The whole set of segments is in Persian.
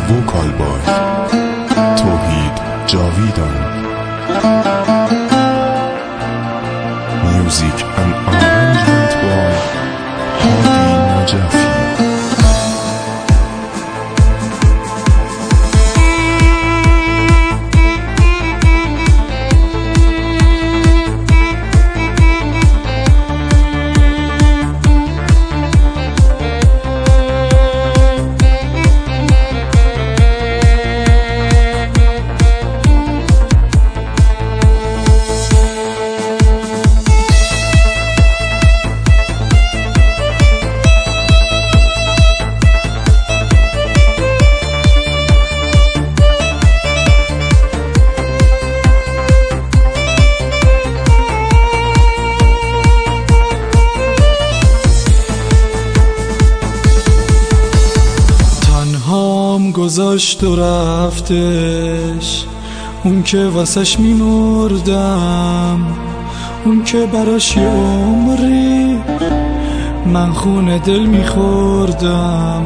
وکال بای توحید جاویدان. میوزیک and arrangement by هادی نجفی. گذاشت و رفتش، اون که واسش میمردم، اون که براش یه عمری من خون دل میخوردم.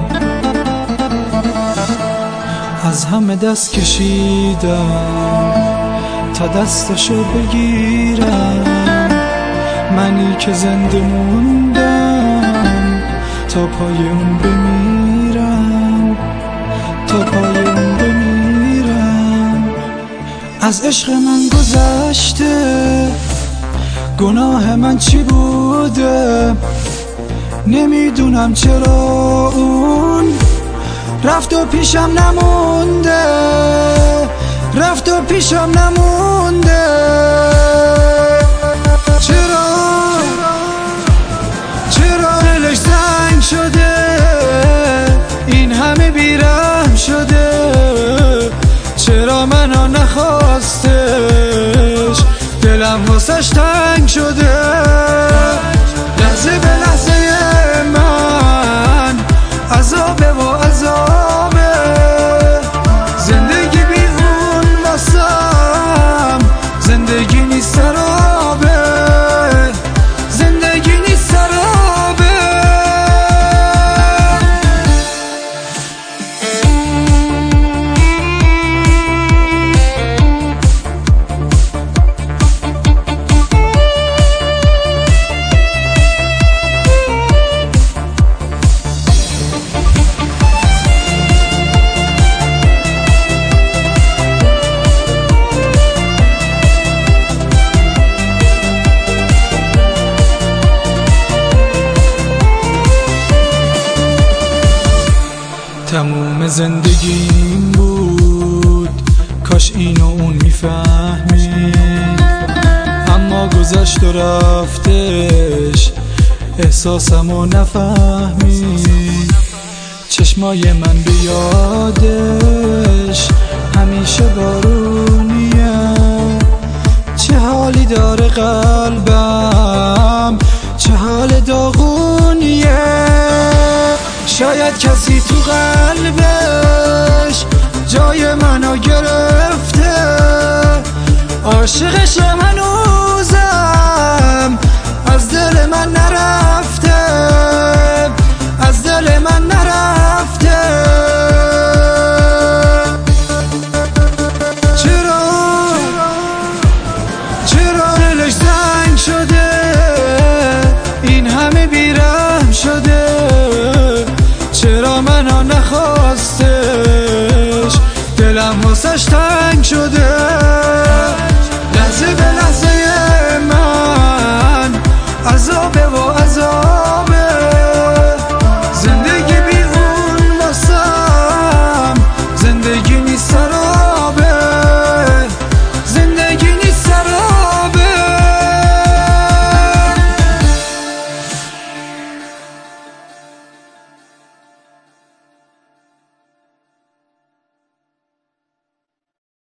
از همه دست کشیدم تا دستشو بگیرم، منی که زنده موندم تا پای اون بمیرم، تا پای اون بمیرم. از عشق من گذشته، گناه من چی بوده؟ نمیدونم چرا اون رفت و پیشم نمونده، رفت و پیشم نمونده. چرا دلش زنگ شده، این همه بیرحم شده؟ چرا منو نخواستش، دلم واسش تنگ شده؟ لحظه به لحظه من عذابه و عذابه، زندگی بی اون واسم زندگی نیست، سرابه، زندگی نیست، سرابه. تموم زندگیم بود، کاش اینو اون میفهمید، اما گذشت و رفتش، احساسمو نفهمید. چشمای من به یادش همیشه بارونیه، چه حالی داره قلبم، چه حال داغونیه. شاید کسی تو قلبش جای منو گرفته، عاشقشم هنوزم از دل من نرفته، از دل من نرفته. چرا دلش زنگ شده، این همه بیرحم شده؟ چرا منو نخواستش، دلم واسش تنگ